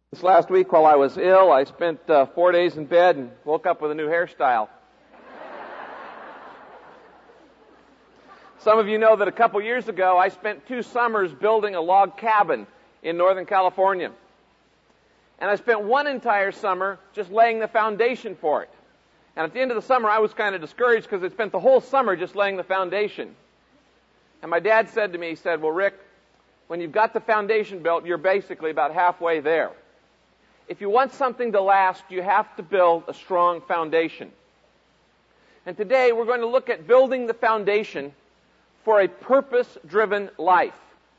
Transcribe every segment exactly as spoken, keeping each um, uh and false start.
This last week while I was ill, I spent uh, four days in bed and woke up with a new hairstyle. Some of you know that a couple years ago I spent two summers building a log cabin in Northern California. And I spent one entire summer just laying the foundation for it. And at the end of the summer I was kind of discouraged because I spent the whole summer just laying the foundation. And my dad said to me, he said, "Well, Rick, when you've got the foundation built, you're basically about halfway there. If you want something to last, you have to build a strong foundation." And today we're going to look at building the foundation for a purpose-driven life.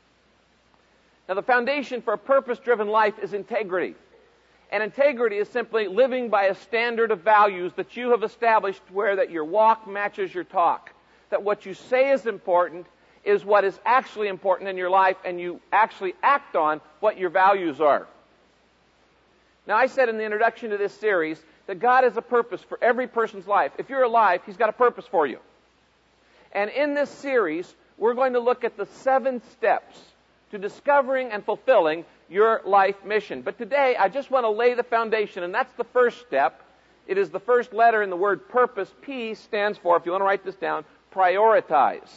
Now, the foundation for a purpose-driven life is integrity. And integrity is simply living by a standard of values that you have established where that your walk matches your talk. That what you say is important is what is actually important in your life, and you actually act on what your values are. Now, I said in the introduction to this series that God has a purpose for every person's life. If you're alive, He's got a purpose for you. And in this series, we're going to look at the seven steps to discovering and fulfilling your life mission. But today, I just want to lay the foundation, and that's the first step. It is the first letter in the word purpose. P stands for, if you want to write this down, prioritize.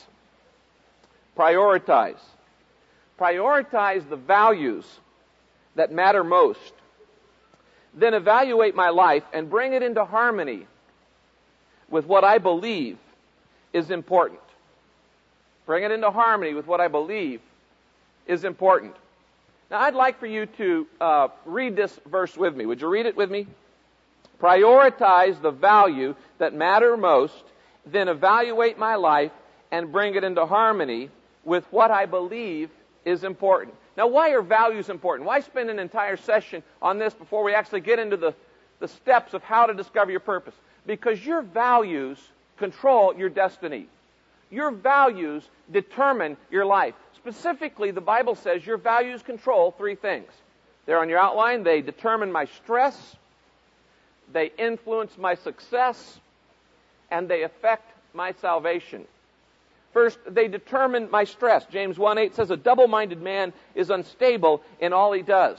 Prioritize. Prioritize the values that matter most. Then evaluate my life and bring it into harmony with what I believe is important. Bring it into harmony with what I believe is important. Now, I'd like for you to uh, read this verse with me. Would you read it with me? Prioritize the value that matter most, then evaluate my life and bring it into harmony with what I believe is important. Now, why are values important? Why spend an entire session on this before we actually get into the, the steps of how to discover your purpose? Because your values control your destiny. Your values determine your life. Specifically, the Bible says your values control three things. They're on your outline. They determine my stress, they influence my success, and they affect my salvation. First, they determine my stress. James one eight says, "A double-minded man is unstable in all he does."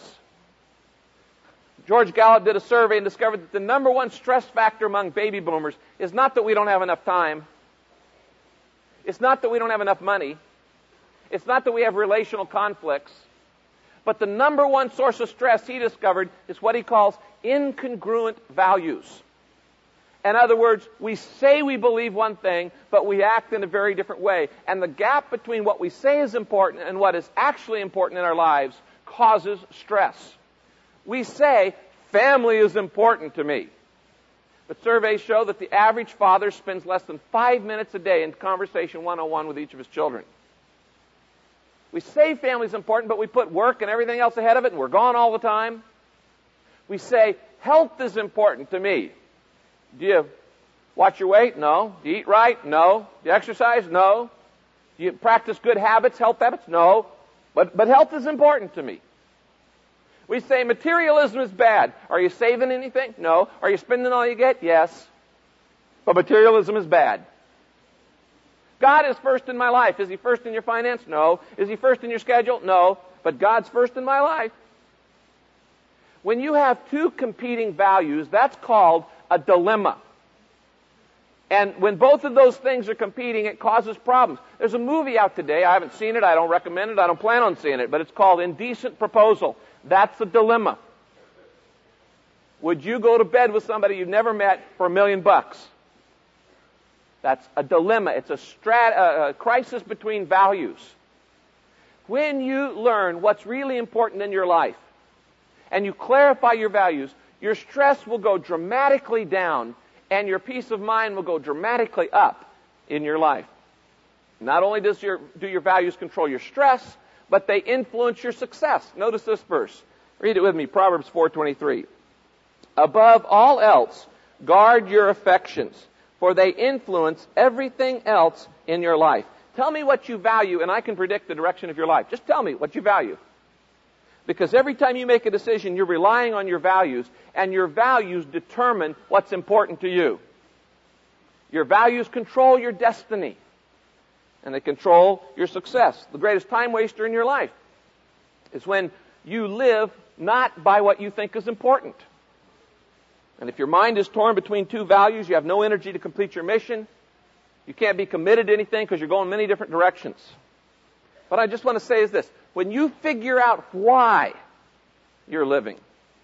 George Gallup did a survey and discovered that the number one stress factor among baby boomers is not that we don't have enough time. It's not that we don't have enough money. It's not that we have relational conflicts. But the number one source of stress he discovered is what he calls incongruent values. In other words, we say we believe one thing, but we act in a very different way. And the gap between what we say is important and what is actually important in our lives causes stress. We say, family is important to me. But surveys show that the average father spends less than five minutes a day in conversation one oh one with each of his children. We say family is important, but we put work and everything else ahead of it, and we're gone all the time. We say, health is important to me. Do you watch your weight? No. Do you eat right? No. Do you exercise? No. Do you practice good habits, health habits? No. But, but health is important to me. We say materialism is bad. Are you saving anything? No. Are you spending all you get? Yes. But materialism is bad. God is first in my life. Is He first in your finance? No. Is He first in your schedule? No. But God's first in my life. When you have two competing values, that's called a dilemma. And when both of those things are competing, it causes problems. There's a movie out today. I haven't seen it. I don't recommend it. I don't plan on seeing it. But it's called Indecent Proposal. That's a dilemma. Would you go to bed with somebody you've never met for a million bucks? That's a dilemma. It's a, strat- a crisis between values. When you learn what's really important in your life and you clarify your values, your stress will go dramatically down and your peace of mind will go dramatically up in your life. Not only does your, do your values control your stress, but they influence your success. Notice this verse. Read it with me, Proverbs four twenty-three. "Above all else, guard your affections, for they influence everything else in your life." Tell me what you value, and I can predict the direction of your life. Just tell me what you value. Because every time you make a decision, you're relying on your values, and your values determine what's important to you. Your values control your destiny, and they control your success. The greatest time waster in your life is when you live not by what you think is important. And if your mind is torn between two values, you have no energy to complete your mission. You can't be committed to anything because you're going many different directions. What I just want to say is this. When you figure out why you're living,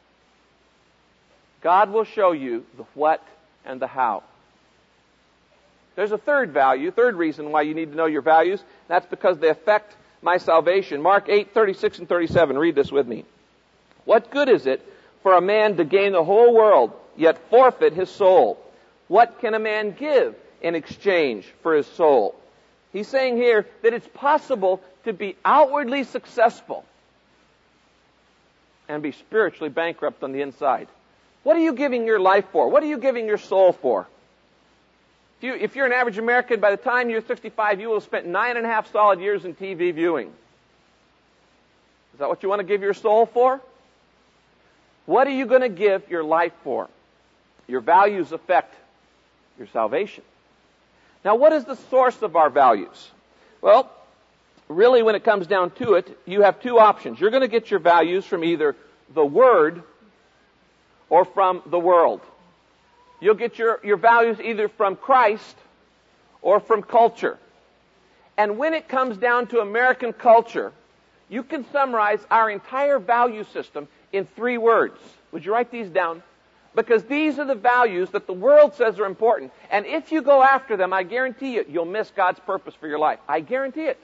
God will show you the what and the how. There's a third value, third reason why you need to know your values. That's because they affect my salvation. Mark eight, thirty-six and thirty-seven. Read this with me. What good is it for a man to gain the whole world, yet forfeit his soul? What can a man give in exchange for his soul? He's saying here that it's possible to be outwardly successful and be spiritually bankrupt on the inside. What are you giving your life for? What are you giving your soul for? If, you, if you're an average American, by the time you're sixty-five, you will have spent nine and a half solid years in T V viewing. Is that what you want to give your soul for? What are you going to give your life for? Your values affect your salvation. Now, what is the source of our values? Well, really, when it comes down to it, you have two options. You're going to get your values from either the Word or from the world. You'll get your, your values either from Christ or from culture. And when it comes down to American culture, you can summarize our entire value system in three words. Would you write these down? Because these are the values that the world says are important. And if you go after them, I guarantee you, you'll miss God's purpose for your life. I guarantee it.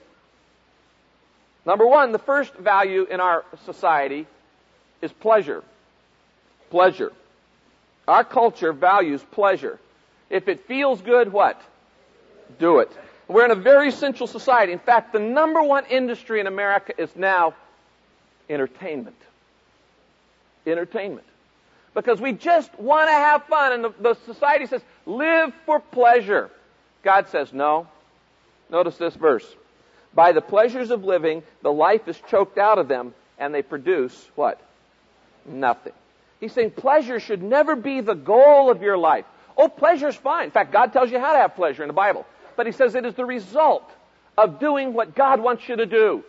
Number one, the first value in our society is pleasure. Pleasure. Our culture values pleasure. If it feels good, what? Do it. We're in a very sensual society. In fact, the number one industry in America is now entertainment. Entertainment. Because we just want to have fun, and the, the society says, live for pleasure. God says, no. Notice this verse. By the pleasures of living, the life is choked out of them, and they produce what? Nothing. He's saying pleasure should never be the goal of your life. Oh, pleasure's fine. In fact, God tells you how to have pleasure in the Bible. But He says it is the result of doing what God wants you to do,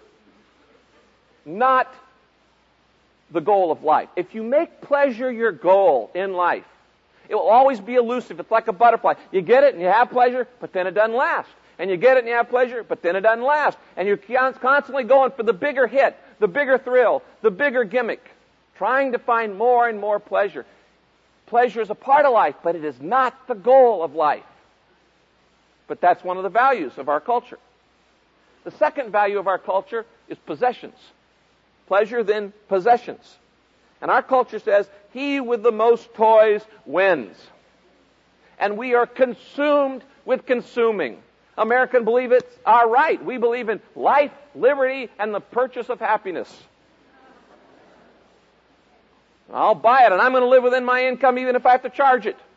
not the goal of life. If you make pleasure your goal in life, it will always be elusive. It's like a butterfly. You get it and you have pleasure, but then it doesn't last. And you get it and you have pleasure, but then it doesn't last. And you're constantly going for the bigger hit, the bigger thrill, the bigger gimmick, trying to find more and more pleasure. Pleasure is a part of life, but it is not the goal of life. But that's one of the values of our culture. The second value of our culture is possessions. Pleasure, then possessions. And our culture says, he with the most toys wins. And we are consumed with consuming. Americans believe it's our right. We believe in life, liberty, and the purchase of happiness. I'll buy it, and I'm going to live within my income even if I have to charge it.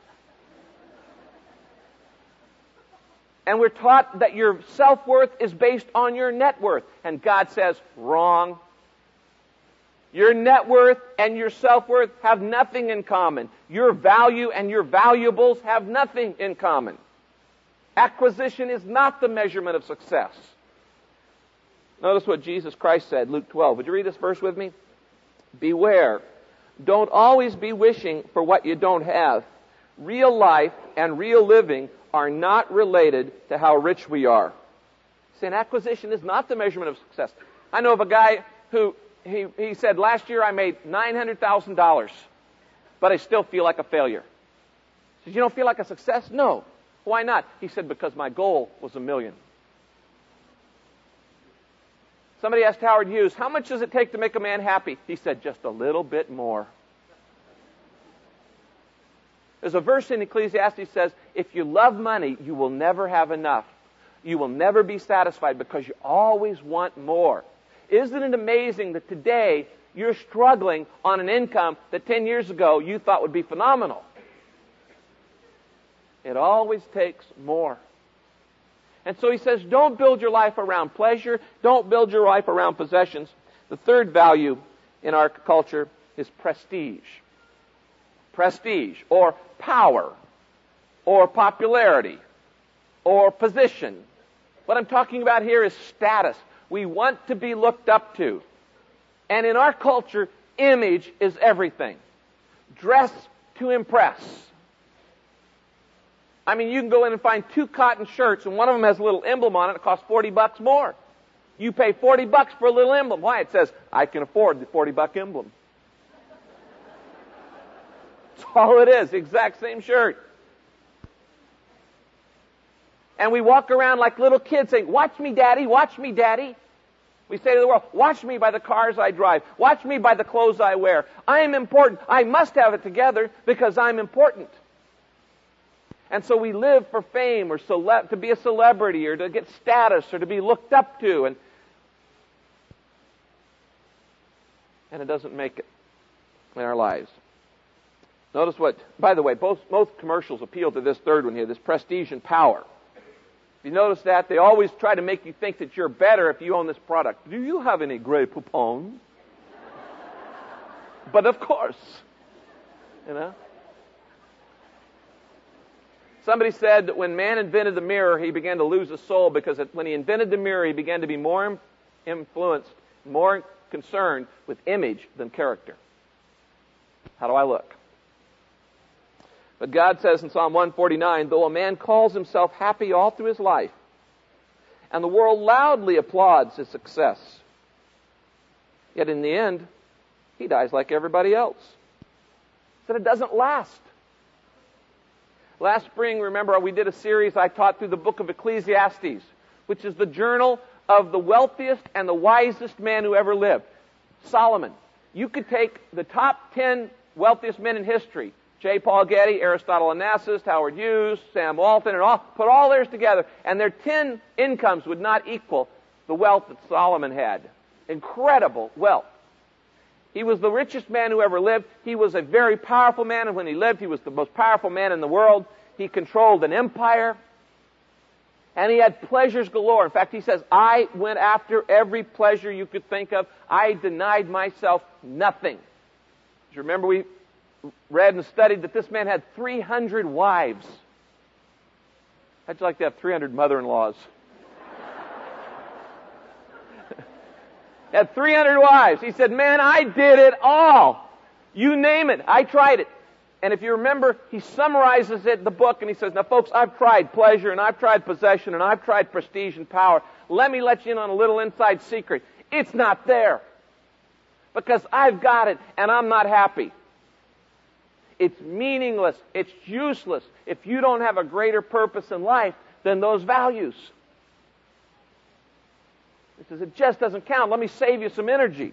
And we're taught that your self-worth is based on your net worth. And God says, wrong. Your net worth and your self-worth have nothing in common. Your value and your valuables have nothing in common. Acquisition is not the measurement of success. Notice what Jesus Christ said, Luke twelve. Would you read this verse with me? Beware. Don't always be wishing for what you don't have. Real life and real living are not related to how rich we are. Saying acquisition is not the measurement of success. I know of a guy who He, he said, last year I made nine hundred thousand dollars, but I still feel like a failure. He said, you don't feel like a success? No. Why not? He said, because my goal was a million. Somebody asked Howard Hughes, how much does it take to make a man happy? He said, just a little bit more. There's a verse in Ecclesiastes that says, if you love money, you will never have enough. You will never be satisfied because you always want more. Isn't it amazing that today you're struggling on an income that ten years ago you thought would be phenomenal? It always takes more. And so he says, don't build your life around pleasure. Don't build your life around possessions. The third value in our culture is prestige. Prestige, or power, or popularity, or position. What I'm talking about here is status. We want to be looked up to. And in our culture, image is everything. Dress to impress. I mean, you can go in and find two cotton shirts, and one of them has a little emblem on it. It costs forty bucks more. You pay forty bucks for a little emblem. Why? It says, I can afford the forty buck emblem. That's all it is. The exact same shirt. And we walk around like little kids saying, watch me, Daddy, watch me, Daddy. We say to the world, watch me by the cars I drive. Watch me by the clothes I wear. I am important. I must have it together because I'm important. And so we live for fame or cele- to be a celebrity or to get status or to be looked up to. And, and it doesn't make it in our lives. Notice what, by the way, both, both commercials appeal to this third one here, this prestige and power. If you notice that, they always try to make you think that you're better if you own this product. Do you have any Grey Poupon? But of course, you know. Somebody said that when man invented the mirror, he began to lose his soul because it, when he invented the mirror, he began to be more influenced, more concerned with image than character. How do I look? But God says in Psalm one forty-nine, though a man calls himself happy all through his life, and the world loudly applauds his success, yet in the end, he dies like everybody else. That it doesn't last. Last spring, remember, we did a series I taught through the book of Ecclesiastes, which is the journal of the wealthiest and the wisest man who ever lived, Solomon. You could take the top ten wealthiest men in history, J. Paul Getty, Aristotle Onassis, Howard Hughes, Sam Walton, and all, put all theirs together, and their ten incomes would not equal the wealth that Solomon had. Incredible wealth. He was the richest man who ever lived. He was a very powerful man, and when he lived, he was the most powerful man in the world. He controlled an empire, and he had pleasures galore. In fact, he says, I went after every pleasure you could think of. I denied myself nothing. Do you remember we read and studied that this man had three hundred wives? How'd you like to have three hundred mother-in-laws? Had three hundred wives. He said, man, I did it all. You name it. I tried it. And if you remember, he summarizes it in the book and he says, now folks, I've tried pleasure and I've tried possession and I've tried prestige and power. Let me let you in on a little inside secret. It's not there. Because I've got it and I'm not happy. It's meaningless. It's useless if you don't have a greater purpose in life than those values. He says, it just doesn't count. Let me save you some energy.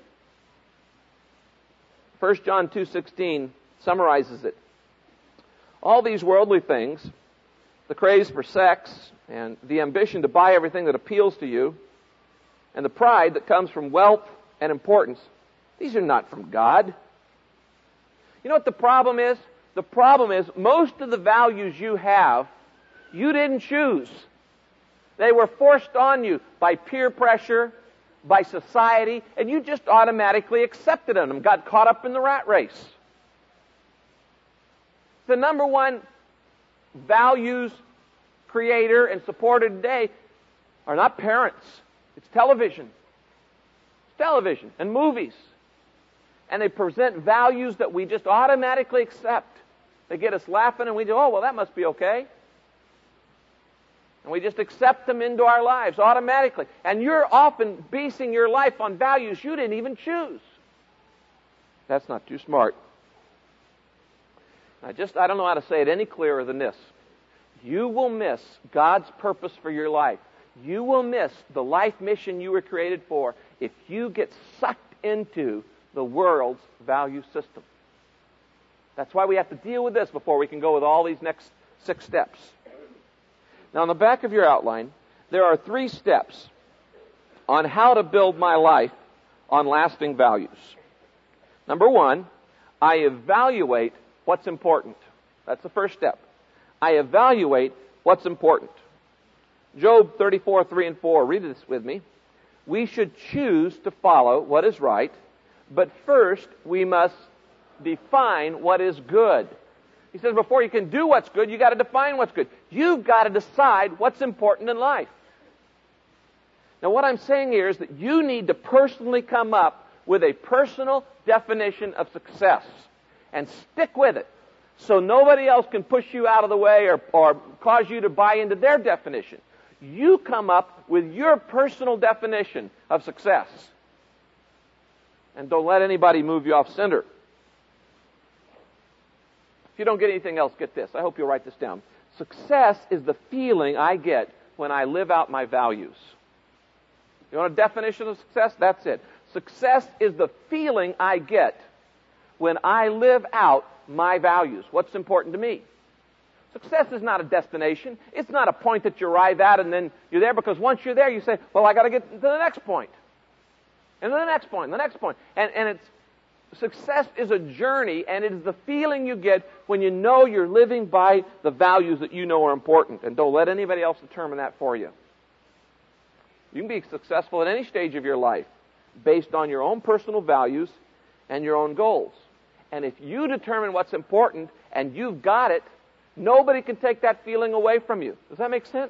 First John two sixteen summarizes it. All these worldly things, the craze for sex, and the ambition to buy everything that appeals to you, and the pride that comes from wealth and importance, these are not from God. You know what the problem is? The problem is most of the values you have, you didn't choose. They were forced on you by peer pressure, by society, and you just automatically accepted them, got caught up in the rat race. The number one values creator and supporter today are not parents. It's television. It's television and movies. And they present values that we just automatically accept. They get us laughing and we go, oh, well, that must be okay. And we just accept them into our lives automatically. And you're often basing your life on values you didn't even choose. That's not too smart. I just, I don't know how to say it any clearer than this. You will miss God's purpose for your life. You will miss the life mission you were created for if you get sucked into the world's value system. That's why we have to deal with this before we can go with all these next six steps. Now, on the back of your outline, there are three steps on how to build my life on lasting values. Number one, I evaluate what's important. That's the first step. I evaluate what's important. Job thirty-four, three and four. Read this with me. We should choose to follow what is right, but first we must define what is good. He says before you can do what's good, you've got to define what's good. You've got to decide what's important in life. Now what I'm saying here is that you need to personally come up with a personal definition of success and stick with it so nobody else can push you out of the way or, or cause you to buy into their definition. You come up with your personal definition of success. And don't let anybody move you off center. If you don't get anything else, get this. I hope you'll write this down. Success is the feeling I get when I live out my values. You want a definition of success? That's it. Success is the feeling I get when I live out my values. What's important to me? Success is not a destination. It's not a point that you arrive at and then you're there, because once you're there, you say, well, I got to get to the next point. And then the next point, the next point. And, and it's, success is a journey, and it is the feeling you get when you know you're living by the values that you know are important. And don't let anybody else determine that for you. You can be successful at any stage of your life based on your own personal values and your own goals. And if you determine what's important and you've got it, nobody can take that feeling away from you. Does that make sense?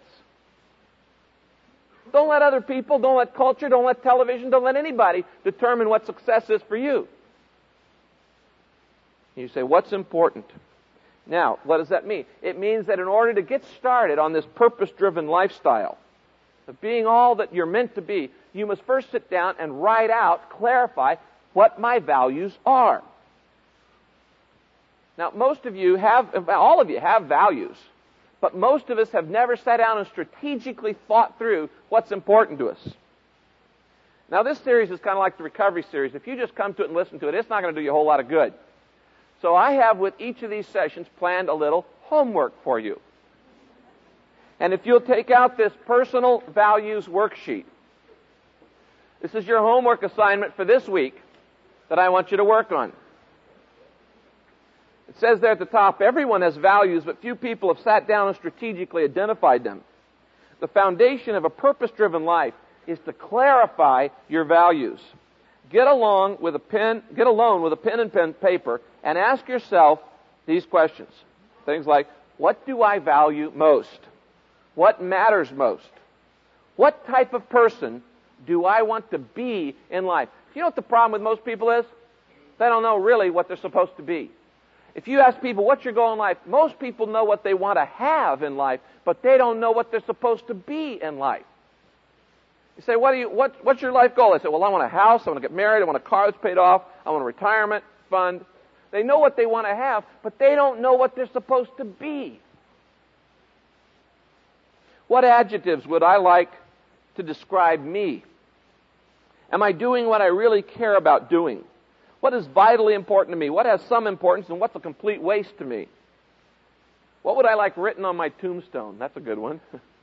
Don't let other people, don't let culture, don't let television, don't let anybody determine what success is for you. You say, what's important? Now, what does that mean? It means that in order to get started on this purpose-driven lifestyle, of being all that you're meant to be, you must first sit down and write out, clarify what my values are. Now, most of you have, all of you have values, but most of us have never sat down and strategically thought through what's important to us. Now, this series is kind of like the recovery series. If you just come to it and listen to it, it's not going to do you a whole lot of good. So I have, with each of these sessions, planned a little homework for you. And if you'll take out this personal values worksheet, this is your homework assignment for this week that I want you to work on. It says there at the top, everyone has values, but few people have sat down and strategically identified them. The foundation of a purpose-driven life is to clarify your values. Get along with a pen, get alone with a pen and pen paper and ask yourself these questions. Things like, what do I value most? What matters most? What type of person do I want to be in life? You know what the problem with most people is? They don't know really what they're supposed to be. If you ask people, what's your goal in life? Most people know what they want to have in life, but they don't know what they're supposed to be in life. You say, what do you, what, what's your life goal? They say, well, I want a house, I want to get married, I want a car that's paid off, I want a retirement fund. They know what they want to have, but they don't know what they're supposed to be. What adjectives would I like to describe me? Am I doing what I really care about doing? What is vitally important to me? What has some importance, and what's a complete waste to me? What would I like written on my tombstone? That's a good one.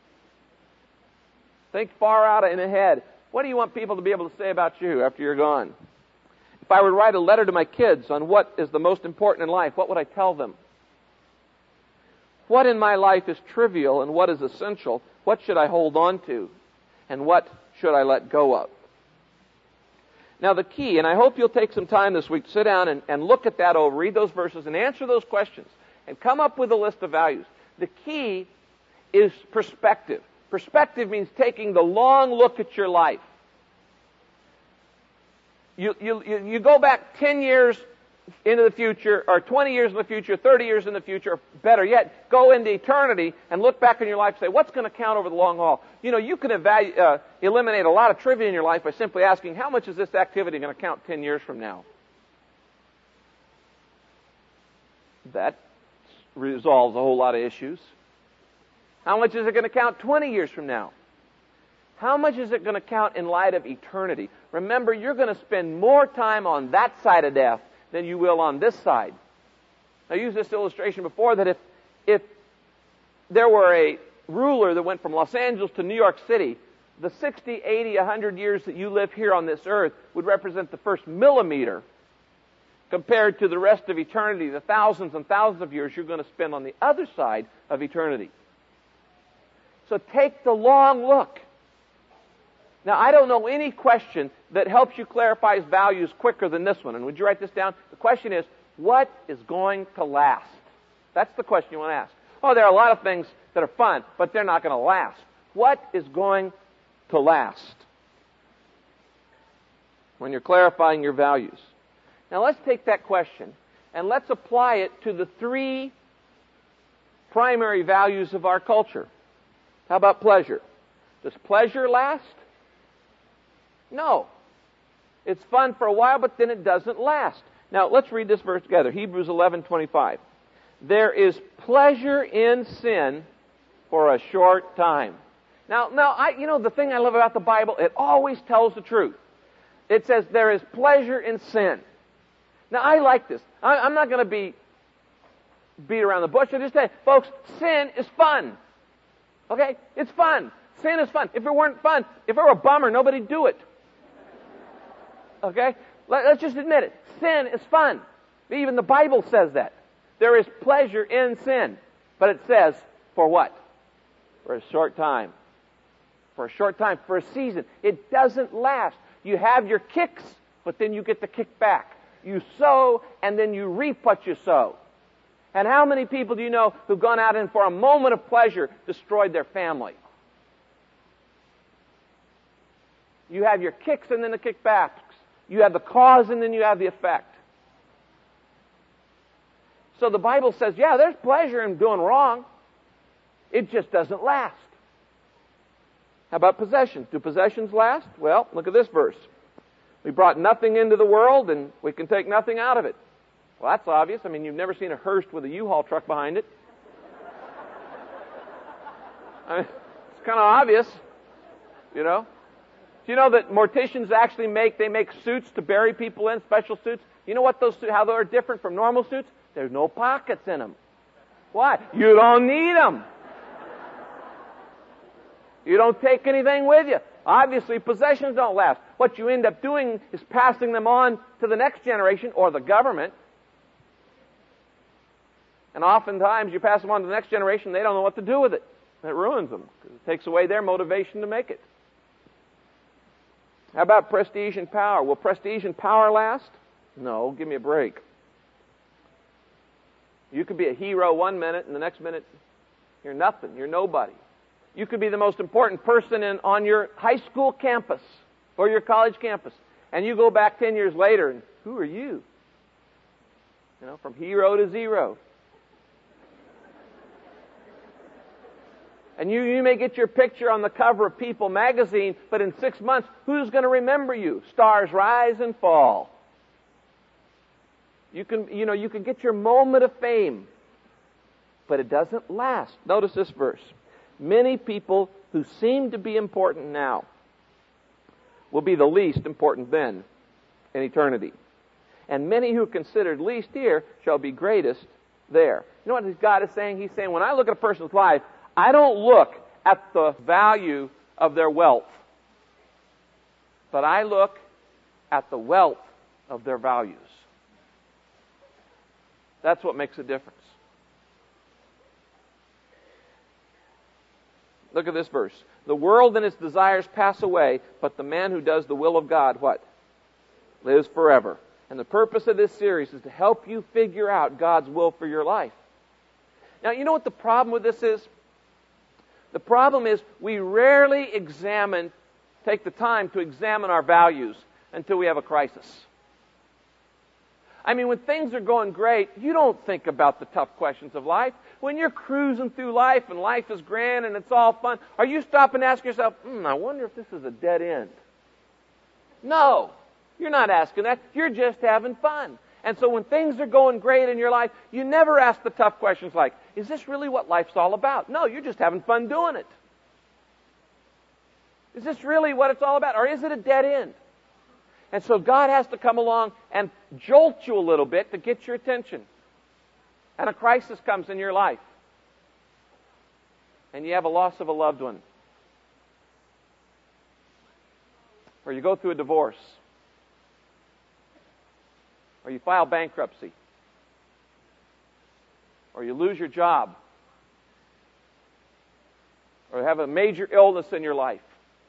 Think far out and ahead. What do you want people to be able to say about you after you're gone? If I were to write a letter to my kids on what is the most important in life, what would I tell them? What in my life is trivial and what is essential? What should I hold on to? And what should I let go of? Now the key, and I hope you'll take some time this week to sit down and, and look at that over, read those verses and answer those questions and come up with a list of values. The key is perspective. Perspective means taking the long look at your life. You, you, you go back ten years into the future, or twenty years in the future, thirty years in the future, better yet, go into eternity and look back in your life and say, what's going to count over the long haul? You know, you can evalu- uh, eliminate a lot of trivia in your life by simply asking, how much is this activity going to count ten years from now? That resolves a whole lot of issues. How much is it going to count twenty years from now? How much is it going to count in light of eternity? Remember, you're going to spend more time on that side of death than you will on this side. I used this illustration before that if, if there were a ruler that went from Los Angeles to New York City, the sixty, eighty, one hundred years that you live here on this earth would represent the first millimeter compared to the rest of eternity, the thousands and thousands of years you're going to spend on the other side of eternity. So take the long look. Now, I don't know any question that helps you clarify his values quicker than this one. And would you write this down? The question is, what is going to last? That's the question you want to ask. Oh, there are a lot of things that are fun, but they're not going to last. What is going to last? when you're clarifying your values. Now let's take that question and let's apply it to the three primary values of our culture. How about pleasure? Does pleasure last? No. It's fun for a while, but then it doesn't last. Now, let's read this verse together. Hebrews eleven twenty-five. There is pleasure in sin for a short time. Now, now, I, you know, the thing I love about the Bible, it always tells the truth. It says there is pleasure in sin. Now, I like this. I, I'm not going to be beat around the bush. I just say, folks, sin is fun. Okay? It's fun. Sin is fun. If it weren't fun, if it were a bummer, nobody'd do it. Okay? Let, let's just admit it. Sin is fun. Even the Bible says that. There is pleasure in sin. But it says, for what? For a short time. For a short time. For a season. It doesn't last. You have your kicks, but then you get the kick back. You sow, and then you reap what you sow. And how many people do you know who've gone out and for a moment of pleasure destroyed their family? You have your kicks and then the kickbacks. You have the cause and then you have the effect. So the Bible says, yeah, there's pleasure in doing wrong. It just doesn't last. How about possessions? Do possessions last? Well, look at this verse. We brought nothing into the world and we can take nothing out of it. Well, that's obvious. I mean, you've never seen a hearse with a U-Haul truck behind it. I mean, it's kind of obvious, you know. Do you know that morticians actually make, they make suits to bury people in, special suits? You know what those, how they're different from normal suits? There's no pockets in them. Why? You don't need them. You don't take anything with you. Obviously, possessions don't last. What you end up doing is passing them on to the next generation or the government. And oftentimes you pass them on to the next generation, they don't know what to do with it. It ruins them because it takes away their motivation to make it. How about prestige and power? Will prestige and power last? No, give me a break. You could be a hero one minute and the next minute you're nothing, you're nobody. You could be the most important person in, on your high school campus or your college campus. And you go back ten years later and who are you? You know, from hero to zero. And you, you may get your picture on the cover of People magazine, but in six months, who's going to remember you? Stars rise and fall. You can, you know, you can get your moment of fame, but it doesn't last. Notice this verse. Many people who seem to be important now will be the least important then in eternity. And many who are considered least here shall be greatest there. You know what God is saying? He's saying, when I look at a person's life, I don't look at the value of their wealth, but I look at the wealth of their values. That's what makes a difference. Look at this verse. The world and its desires pass away, but the man who does the will of God, what? Lives forever. And the purpose of this series is to help you figure out God's will for your life. Now, you know what the problem with this is? The problem is we rarely examine, take the time to examine our values until we have a crisis. I mean, when things are going great, you don't think about the tough questions of life. When you're cruising through life and life is grand and it's all fun, are you stopping and asking yourself, hmm, I wonder if this is a dead end? No, you're not asking that. You're just having fun. And so when things are going great in your life, you never ask the tough questions like, is this really what life's all about? No, you're just having fun doing it. Is this really what it's all about? Or is it a dead end? And so God has to come along and jolt you a little bit to get your attention. And a crisis comes in your life. And you have a loss of a loved one. Or you go through a divorce. Or you file bankruptcy. Or you lose your job. Or you have a major illness in your life.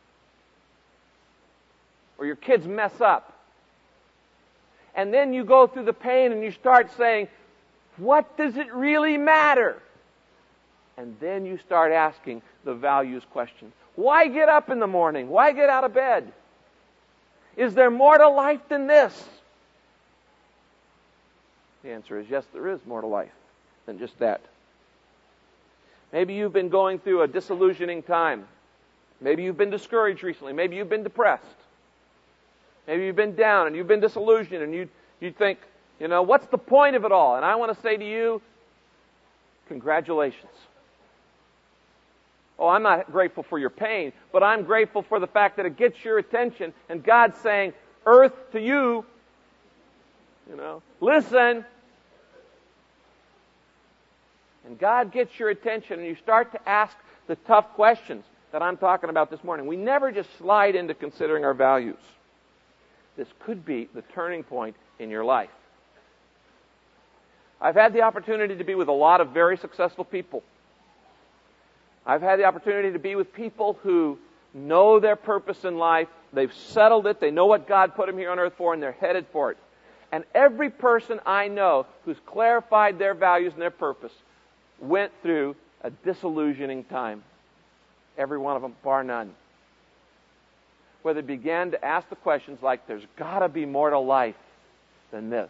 Or your kids mess up. And then you go through the pain and you start saying, what does it really matter? And then you start asking the values question. Why get up in the morning? Why get out of bed? Is there more to life than this? The answer is yes, there is more to life than just that. Maybe you've been going through a disillusioning time. Maybe you've been discouraged recently. Maybe you've been depressed. Maybe you've been down and you've been disillusioned and you, you think, you know, what's the point of it all? And I want to say to you, congratulations. Oh, I'm not grateful for your pain, but I'm grateful for the fact that it gets your attention and God's saying, earth to you, you know, listen. And God gets your attention and you start to ask the tough questions that I'm talking about this morning. We never just slide into considering our values. This could be the turning point in your life. I've had the opportunity to be with a lot of very successful people. I've had the opportunity to be with people who know their purpose in life. They've settled it. They know what God put them here on earth for, and they're headed for it. And every person I know who's clarified their values and their purpose went through a disillusioning time. Every one of them, bar none. Where they began to ask the questions like, there's got to be more to life than this.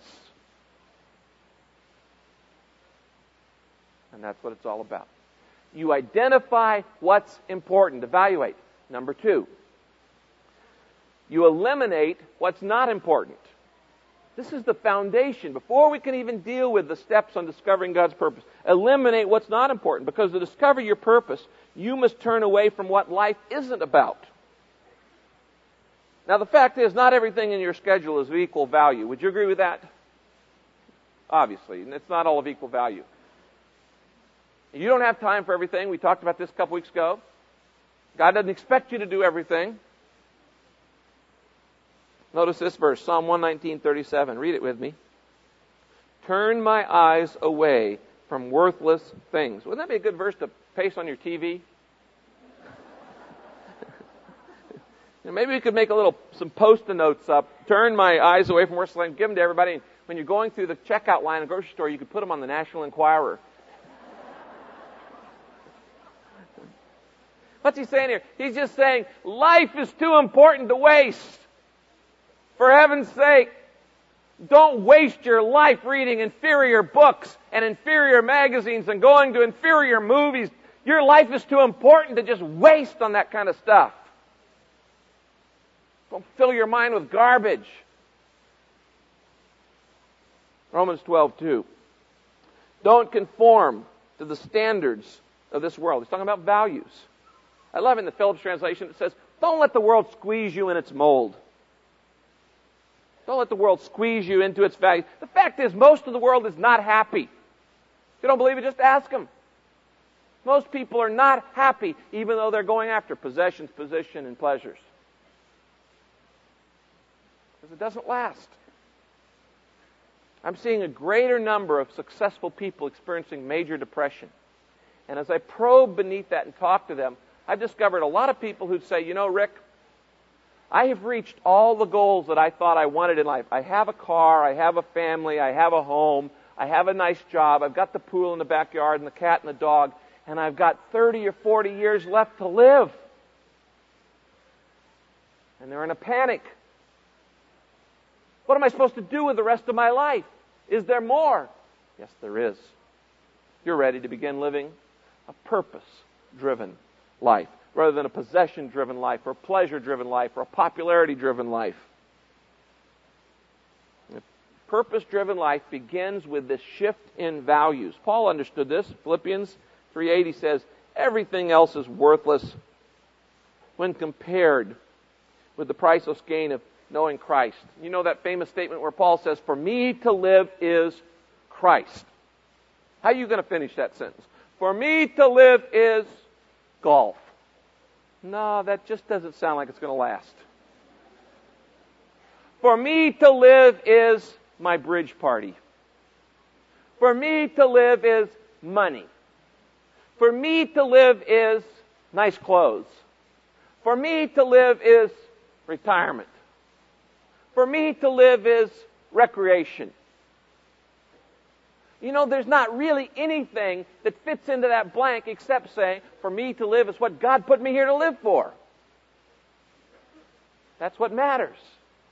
And that's what it's all about. You identify what's important. Evaluate. Number two, you eliminate what's not important. This is the foundation. Before we can even deal with the steps on discovering God's purpose, eliminate what's not important. Because to discover your purpose, you must turn away from what life isn't about. Now, the fact is, not everything in your schedule is of equal value. Would you agree with that? Obviously. And it's not all of equal value. You don't have time for everything. We talked about this a couple weeks ago. God doesn't expect you to do everything. Notice this verse, Psalm one nineteen, thirty-seven. Read it with me. Turn my eyes away from worthless things. Wouldn't that be a good verse to paste on your T V? You know, maybe we could make a little, some post-it notes up. Turn my eyes away from worthless things. Give them to everybody. When you're going through the checkout line in a grocery store, you could put them on the National Enquirer. What's he saying here? He's just saying, life is too important to waste. For heaven's sake, don't waste your life reading inferior books and inferior magazines and going to inferior movies. Your life is too important to just waste on that kind of stuff. Don't fill your mind with garbage. Romans twelve two. Don't conform to the standards of this world. He's talking about values. I love in the Phillips translation it says, don't let the world squeeze you in its mold. Don't let the world squeeze you into its values. The fact is, most of the world is not happy. If you don't believe it, just ask them. Most people are not happy, even though they're going after possessions, position, and pleasures. Because it doesn't last. I'm seeing a greater number of successful people experiencing major depression. And as I probe beneath that and talk to them, I've discovered a lot of people who'd say, you know, Rick, I have reached all the goals that I thought I wanted in life. I have a car, I have a family, I have a home, I have a nice job, I've got the pool in the backyard and the cat and the dog, and I've got thirty or forty years left to live. And they're in a panic. What am I supposed to do with the rest of my life? Is there more? Yes, there is. You're ready to begin living a purpose-driven life, rather than a possession-driven life, or a pleasure-driven life, or a popularity-driven life. A purpose-driven life begins with this shift in values. Paul understood this. Philippians three eight, he says, everything else is worthless when compared with the priceless gain of knowing Christ. You know that famous statement where Paul says, for me to live is Christ. How are you going to finish that sentence? For me to live is golf. No, that just doesn't sound like it's going to last. For me to live is my bridge party. For me to live is money. For me to live is nice clothes. For me to live is retirement. For me to live is recreation. You know, there's not really anything that fits into that blank except saying, for me to live is what God put me here to live for. That's what matters.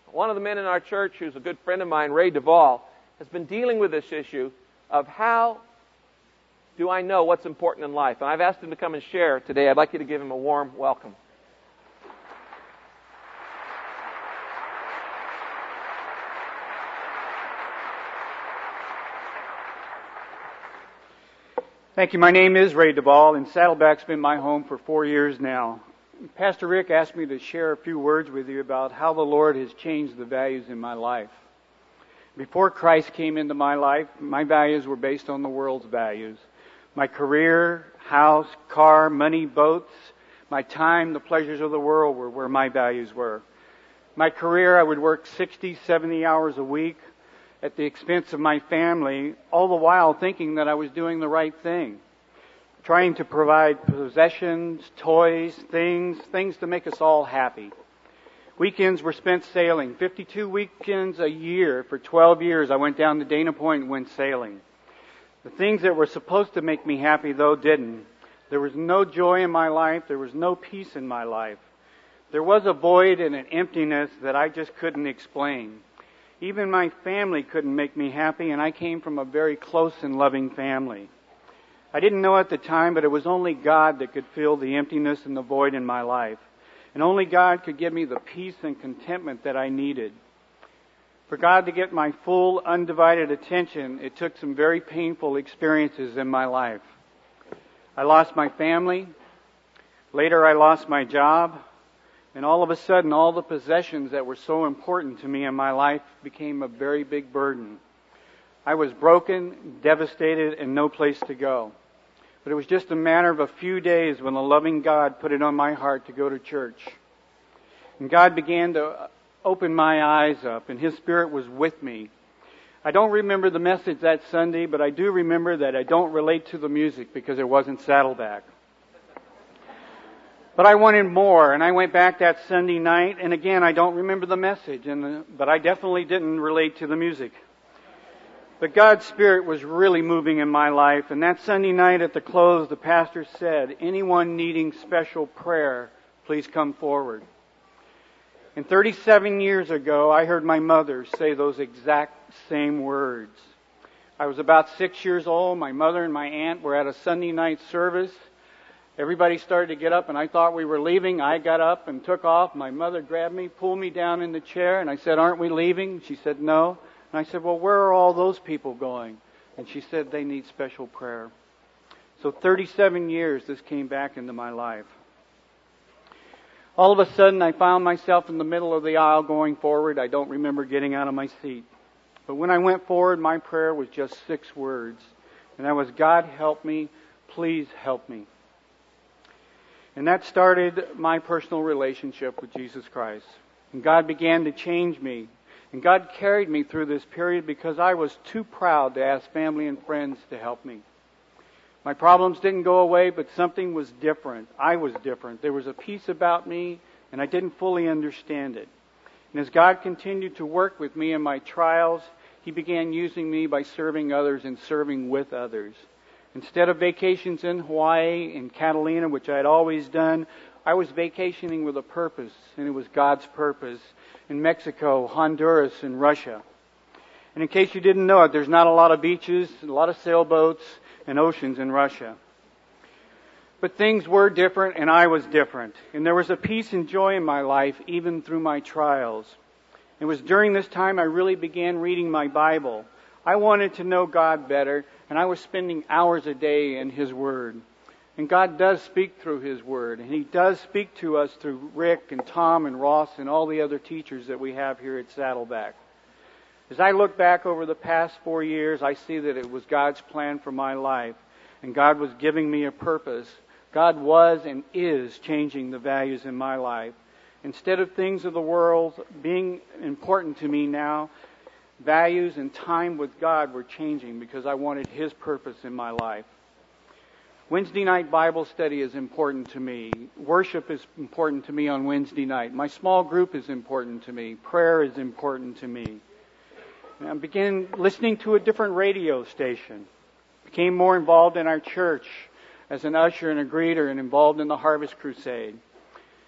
one of the men in our church, who's a good friend of mine, Ray Duvall, has been dealing with this issue of how do I know what's important in life. And I've asked him to come and share today. I'd like you to give him a warm welcome. Thank you. My name is Ray Duvall, and Saddleback's been my home for four years now. Pastor Rick asked me to share a few words with you about how the Lord has changed the values in my life. Before Christ came into my life, my values were based on the world's values. My career, house, car, money, boats, my time, the pleasures of the world were where my values were. My career, I would work sixty, seventy hours a week at the expense of my family, all the while thinking that I was doing the right thing. Trying to provide possessions, toys, things, things to make us all happy. Weekends were spent sailing. fifty-two weekends a year. For twelve years I went down to Dana Point and went sailing. The things that were supposed to make me happy, though, didn't. There was no joy in my life. There was no peace in my life. There was a void and an emptiness that I just couldn't explain. Even my family couldn't make me happy, and I came from a very close and loving family. I didn't know at the time, but it was only God that could fill the emptiness and the void in my life. And only God could give me the peace and contentment that I needed. For God to get my full, undivided attention, it took some very painful experiences in my life. I lost my family. Later I lost my job. And all of a sudden, all the possessions that were so important to me in my life became a very big burden. I was broken, devastated, and no place to go. But it was just a matter of a few days when the loving God put it on my heart to go to church. And God began to open my eyes up, and His Spirit was with me. I don't remember the message that Sunday, but I do remember that I don't relate to the music because it wasn't Saddleback. But I wanted more, and I went back that Sunday night, and again, I don't remember the message, and but I definitely didn't relate to the music. But God's Spirit was really moving in my life, and that Sunday night at the close, the pastor said, anyone needing special prayer, please come forward. And thirty-seven years ago, I heard my mother say those exact same words. I was about six years old. My mother and my aunt were at a Sunday night service. Everybody started to get up, and I thought we were leaving. I got up and took off. My mother grabbed me, pulled me down in the chair, and I said, aren't we leaving? She said, no. And I said, well, where are all those people going? And she said, they need special prayer. So thirty-seven years, this came back into my life. All of a sudden, I found myself in the middle of the aisle going forward. I don't remember getting out of my seat. But when I went forward, my prayer was just six words. And that was, God, help me. Please help me. And that started my personal relationship with Jesus Christ. And God began to change me. And God carried me through this period because I was too proud to ask family and friends to help me. My problems didn't go away, but something was different. I was different. There was a peace about me, and I didn't fully understand it. And as God continued to work with me in my trials, He began using me by serving others and serving with others. Instead of vacations in Hawaii and Catalina, which I had always done, I was vacationing with a purpose, and it was God's purpose, in Mexico, Honduras, and Russia. And in case you didn't know it, there's not a lot of beaches, a lot of sailboats, and oceans in Russia. But things were different, and I was different. And there was a peace and joy in my life, even through my trials. It was during this time I really began reading my Bible. I wanted to know God better, and I was spending hours a day in His Word. And God does speak through His Word, and He does speak to us through Rick and Tom and Ross and all the other teachers that we have here at Saddleback. As I look back over the past four years, I see that it was God's plan for my life, and God was giving me a purpose. God was and is changing the values in my life. Instead of things of the world being important to me now, values and time with God were changing because I wanted His purpose in my life. Wednesday night Bible study is important to me. Worship is important to me on Wednesday night. My small group is important to me. Prayer is important to me. And I began listening to a different radio station. Became more involved in our church as an usher and a greeter and involved in the Harvest Crusade.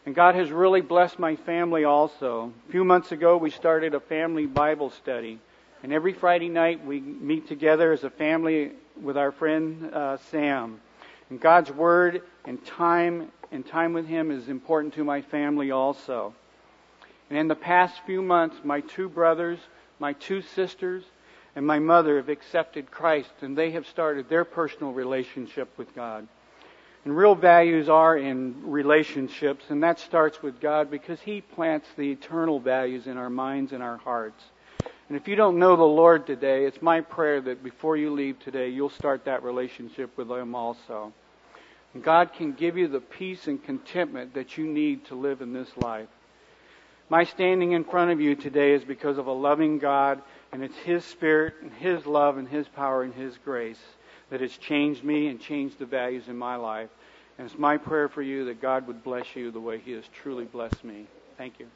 And God has really blessed my family also. A few months ago, we started a family Bible study. And every Friday night, we meet together as a family with our friend uh, Sam. And God's Word and time and time with Him is important to my family also. And in the past few months, my two brothers, my two sisters, and my mother have accepted Christ, and they have started their personal relationship with God. And real values are in relationships, and that starts with God because He plants the eternal values in our minds and our hearts. And if you don't know the Lord today, it's my prayer that before you leave today, you'll start that relationship with Him also. And God can give you the peace and contentment that you need to live in this life. My standing in front of you today is because of a loving God, and it's His Spirit and His love and His power and His grace that has changed me and changed the values in my life. And it's my prayer for you that God would bless you the way He has truly blessed me. Thank you.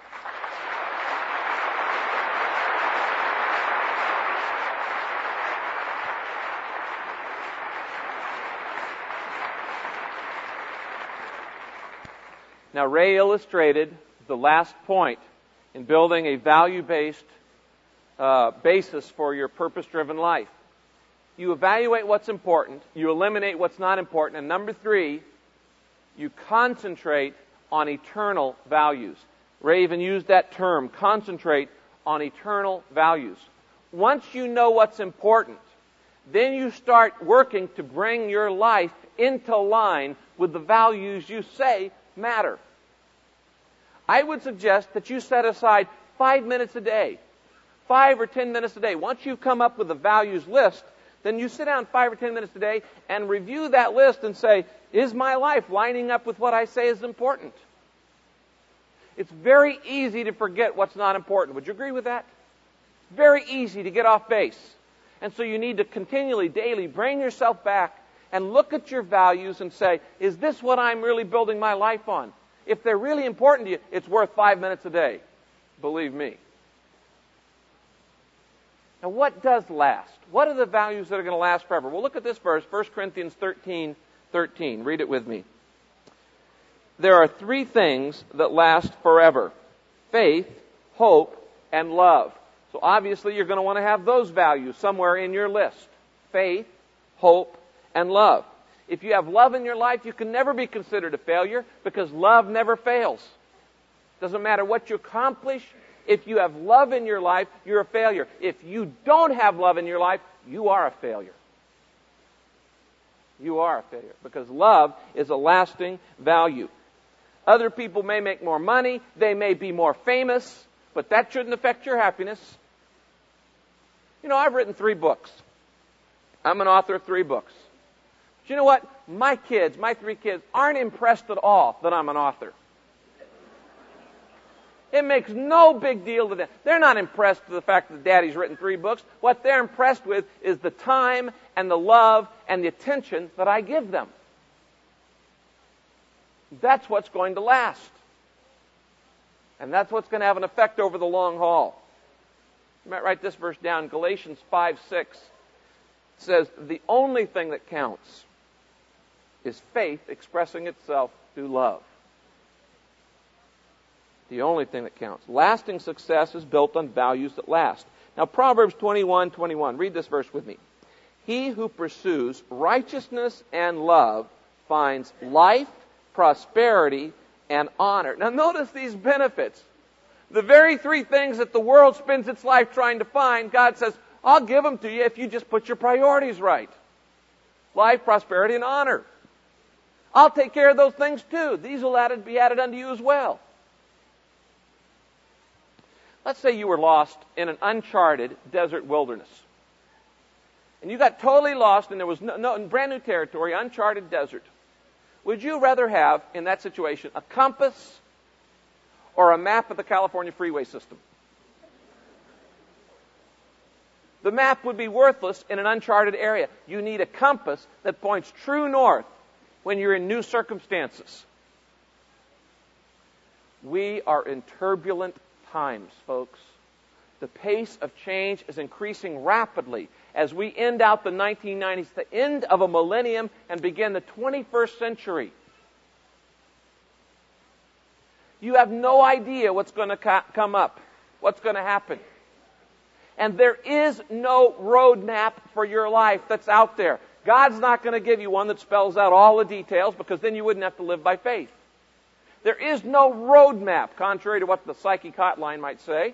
Now, Ray illustrated the last point in building a value-based uh, basis for your purpose-driven life. You evaluate what's important, you eliminate what's not important, and number three, you concentrate on eternal values. Ray even used that term, concentrate on eternal values. Once you know what's important, then you start working to bring your life into line with the values you say matter. I would suggest that you set aside five minutes a day, five or ten minutes a day. Once you've come up with a values list, then you sit down five or ten minutes a day and review that list and say, is my life lining up with what I say is important? It's very easy to forget what's not important. Would you agree with that? Very easy to get off base. And so you need to continually, daily bring yourself back and look at your values and say, is this what I'm really building my life on? If they're really important to you, it's worth five minutes a day. Believe me. Now, what does last? What are the values that are going to last forever? Well, look at this verse, First Corinthians thirteen thirteen. Read it with me. There are three things that last forever: faith, hope, and love. So obviously you're going to want to have those values somewhere in your list. Faith, hope, and love. If you have love in your life, you can never be considered a failure because love never fails. Doesn't matter what you accomplish. If you have love in your life, you're a failure. If you don't have love in your life, you are a failure. You are a failure because love is a lasting value. Other people may make more money, they may be more famous, but that shouldn't affect your happiness. You know, I've written three books. I'm an author of three books. But you know what? My kids, my three kids, aren't impressed at all that I'm an author. It makes no big deal to them. They're not impressed with the fact that Daddy's written three books. What they're impressed with is the time and the love and the attention that I give them. That's what's going to last. And that's what's going to have an effect over the long haul. You might write this verse down. Galatians five six says, the only thing that counts is faith expressing itself through love. The only thing that counts. Lasting success is built on values that last. Now, Proverbs twenty-one twenty-one. Read this verse with me. He who pursues righteousness and love finds life, prosperity, and honor. Now, notice these benefits. The very three things that the world spends its life trying to find, God says, I'll give them to you if you just put your priorities right. Life, prosperity, and honor. I'll take care of those things too. These will added, be added unto you as well. Let's say you were lost in an uncharted desert wilderness. And you got totally lost and there was no, no brand new territory, uncharted desert. Would you rather have, in that situation, a compass or a map of the California freeway system? The map would be worthless in an uncharted area. You need a compass that points true north when you're in new circumstances. We are in turbulent times, folks. The pace of change is increasing rapidly as we end out the nineteen nineties, the end of a millennium, and begin the twenty-first century. You have no idea what's going to co- come up, what's going to happen. And there is no roadmap for your life that's out there. God's not going to give you one that spells out all the details, because then you wouldn't have to live by faith. There is no roadmap, contrary to what the psychic hotline might say.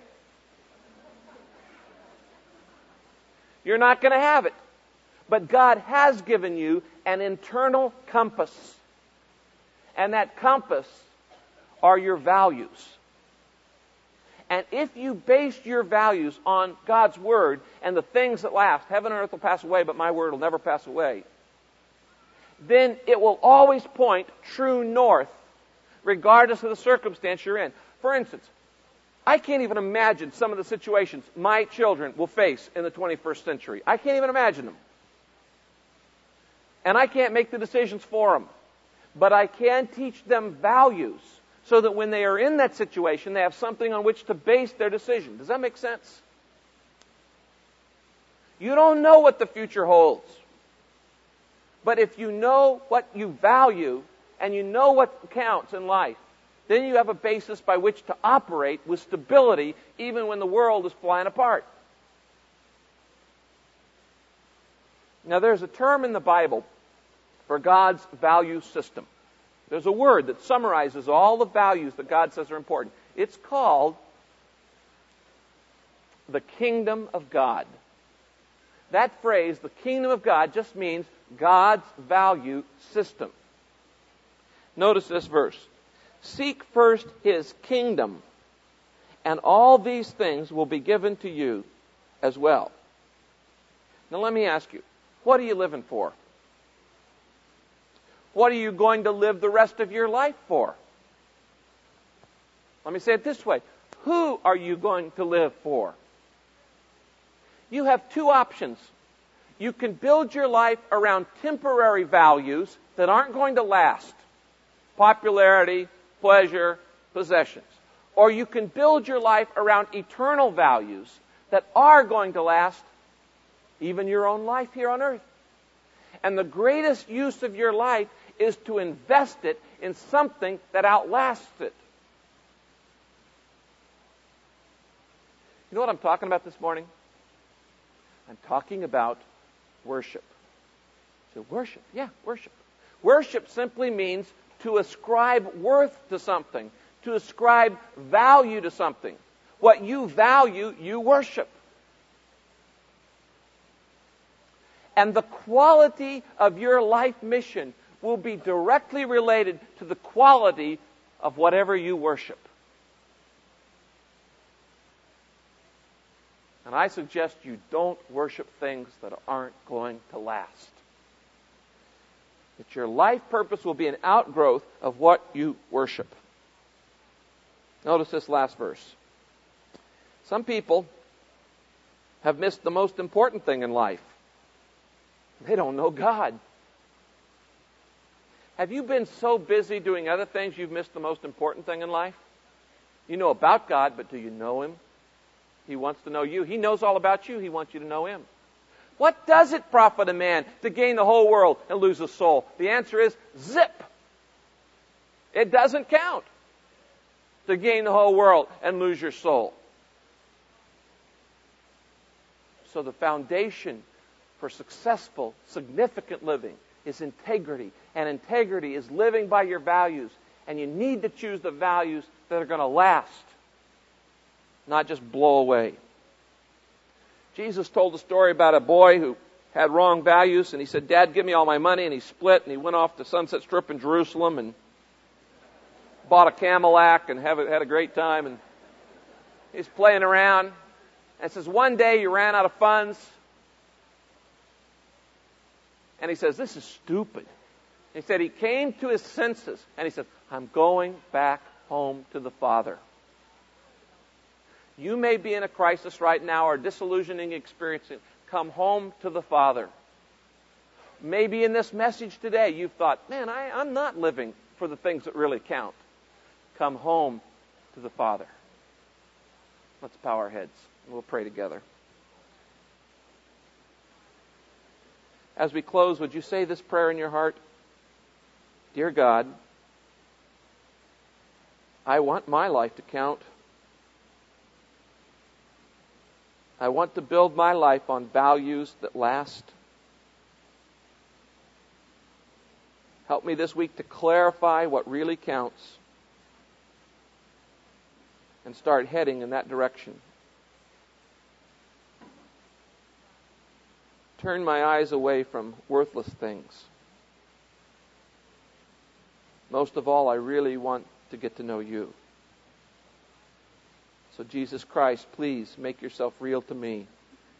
You're not going to have it. But God has given you an internal compass. And that compass are your values. And if you base your values on God's Word and the things that last, heaven and earth will pass away, but my Word will never pass away, then it will always point true north, regardless of the circumstance you're in. For instance, I can't even imagine some of the situations my children will face in the twenty-first century. I can't even imagine them. And I can't make the decisions for them. But I can teach them values so that when they are in that situation, they have something on which to base their decision. Does that make sense? You don't know what the future holds. But if you know what you value and you know what counts in life, then you have a basis by which to operate with stability even when the world is flying apart. Now, there's a term in the Bible for God's value system. There's a word that summarizes all the values that God says are important. It's called the kingdom of God. That phrase, the kingdom of God, just means God's value system. Notice this verse. Seek first His kingdom, and all these things will be given to you as well. Now let me ask you, what are you living for? What are you going to live the rest of your life for? Let me say it this way. Who are you going to live for? You have two options. You can build your life around temporary values that aren't going to last. Popularity, pleasure, possessions. Or you can build your life around eternal values that are going to last, even your own life here on earth. And the greatest use of your life is to invest it in something that outlasts it. You know what I'm talking about this morning? I'm talking about worship. So worship, yeah, worship. Worship simply means to ascribe worth to something, to ascribe value to something. What you value, you worship. And the quality of your life mission will be directly related to the quality of whatever you worship. And I suggest you don't worship things that aren't going to last. That your life purpose will be an outgrowth of what you worship. Notice this last verse. Some people have missed the most important thing in life. They don't know God. Have you been so busy doing other things you've missed the most important thing in life? You know about God, but do you know Him? He wants to know you. He knows all about you. He wants you to know Him. What does it profit a man to gain the whole world and lose his soul? The answer is zip. It doesn't count to gain the whole world and lose your soul. So the foundation for successful, significant living is integrity. And integrity is living by your values. And you need to choose the values that are going to last, not just blow away. Jesus told a story about a boy who had wrong values, and he said, Dad, give me all my money, and he split, and he went off to Sunset Strip in Jerusalem and bought a Cadillac and have a, had a great time, and he's playing around. And it says, one day he ran out of funds, and he says, this is stupid. He said he came to his senses, and he said, I'm going back home to the Father. You may be in a crisis right now or disillusioning experience. Come home to the Father. Maybe in this message today you've thought, man, I, I'm not living for the things that really count. Come home to the Father. Let's bow our heads and we'll pray together. As we close, would you say this prayer in your heart? Dear God, I want my life to count. I want to build my life on values that last. Help me this week to clarify what really counts and start heading in that direction. Turn my eyes away from worthless things. Most of all, I really want to get to know you. So Jesus Christ, please make yourself real to me.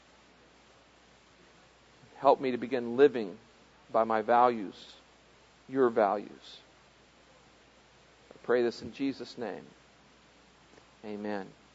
Help me to begin living by my values, your values. I pray this in Jesus' name. Amen.